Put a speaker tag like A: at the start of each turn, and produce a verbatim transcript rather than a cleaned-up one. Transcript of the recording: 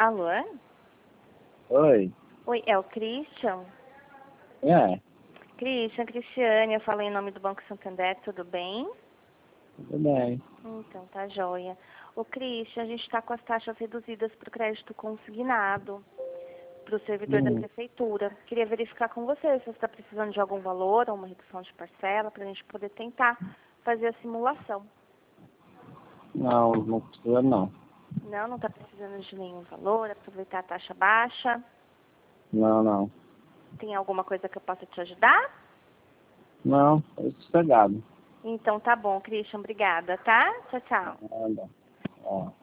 A: Alô?
B: Oi.
A: Oi, é o Christian?
B: É,
A: Christian, Cristiane, eu falei em nome do Banco Santander, tudo bem?
B: tudo bem.
A: Então, tá joia. O Christian, a gente está com as taxas reduzidas para o crédito consignado para o servidor da
B: Hum,
A: prefeitura. Queria verificar com você se você está precisando de algum valor ou uma redução de parcela para a gente poder tentar fazer a simulação.
B: não, não precisa não.
A: Não, não está precisando de nenhum valor, aproveitar a taxa baixa.
B: Não, não.
A: Tem alguma coisa que eu possa te ajudar?
B: Não, é sossegado.
A: Então tá bom, Christian, obrigada, tá? Tchau, tchau.
B: Nada. Ó.